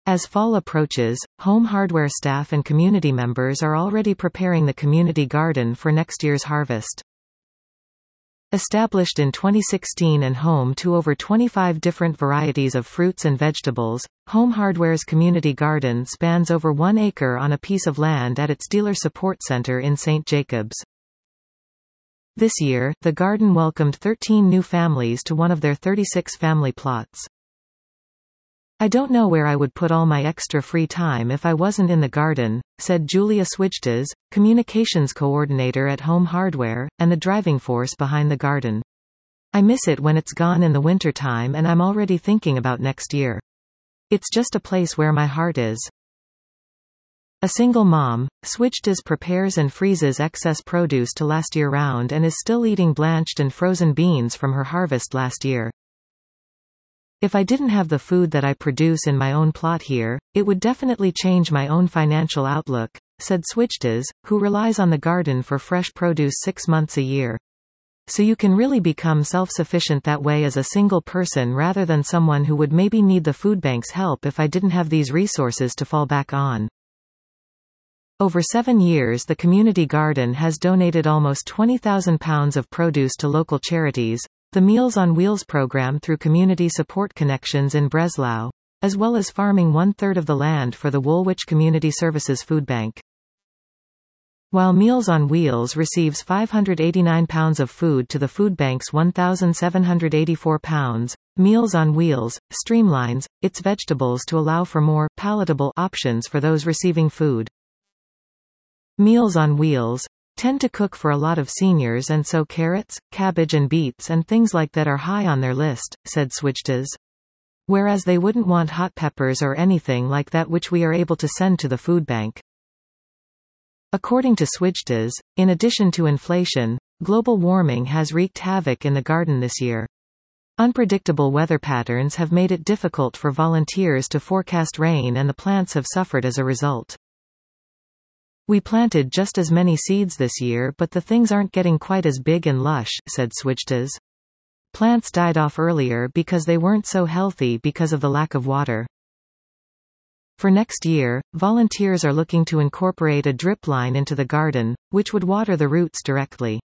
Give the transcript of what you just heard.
As fall approaches, Home Hardware staff and community members are already preparing the community garden for next year's harvest. Established in 2016 and home to over 25 different varieties of fruits and vegetables, Home Hardware's community garden spans over 1 acre on a piece of land at its Dealer Support Center in St. Jacobs. This year, the garden welcomed 13 new families to one of their 36 family plots. "I don't know where I would put all my extra free time if I wasn't in the garden," said Julia Swijtes, communications coordinator at Home Hardware, and the driving force behind the garden. "I miss it when it's gone in the wintertime and I'm already thinking about next year. It's just a place where my heart is." A single mom, Swijtes prepares and freezes excess produce to last year-round and is still eating blanched and frozen beans from her harvest last year. "If I didn't have the food that I produce in my own plot here, it would definitely change my own financial outlook," said Swijtes, who relies on the garden for fresh produce 6 months a year. "So you can really become self-sufficient that way as a single person rather than someone who would maybe need the food bank's help if I didn't have these resources to fall back on." Over 7 years, the community garden has donated almost £20,000 of produce to local charities, the Meals on Wheels program through Community Support Connections in Breslau, as well as farming 1/3 of the land for the Woolwich Community Services Food Bank. While Meals on Wheels receives £589 of food to the food bank's £1,784, Meals on Wheels streamlines its vegetables to allow for more palatable options for those receiving food. Meals on Wheels tend to cook for a lot of seniors, and so carrots, cabbage and beets and things like that are high on their list, said Swijtes. Whereas they wouldn't want hot peppers or anything like that, which we are able to send to the food bank. According to Swijtes, in addition to inflation, global warming has wreaked havoc in the garden this year. Unpredictable weather patterns have made it difficult for volunteers to forecast rain, and the plants have suffered as a result. "We planted just as many seeds this year, but the things aren't getting quite as big and lush," said Swijtes. "Plants died off earlier because they weren't so healthy because of the lack of water." For next year, volunteers are looking to incorporate a drip line into the garden, which would water the roots directly.